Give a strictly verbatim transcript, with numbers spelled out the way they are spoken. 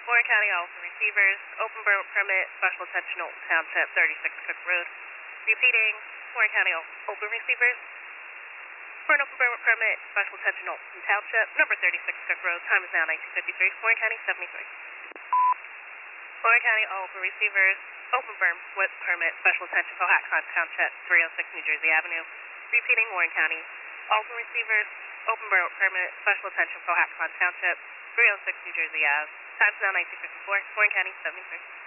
Warren County Office of Receivers, open per- permit, special attention, Olton Township, thirty-six Cook Road. Repeating, Warren County Open Receivers, for an open permit, special attention, Olton Township, number thirty-six Cook Road. Time is now nineteen fifty-three, Warren County seventy-three. Warren County Open Receivers, open with permit, special attention, Cohasset Township, three oh six New Jersey Avenue. Repeating, Warren County Open Receivers, open permit, special attention, Cohasset Township, three oh six New Jersey Ave. Time is now nineteen fifty-four, Warren County seventy-three.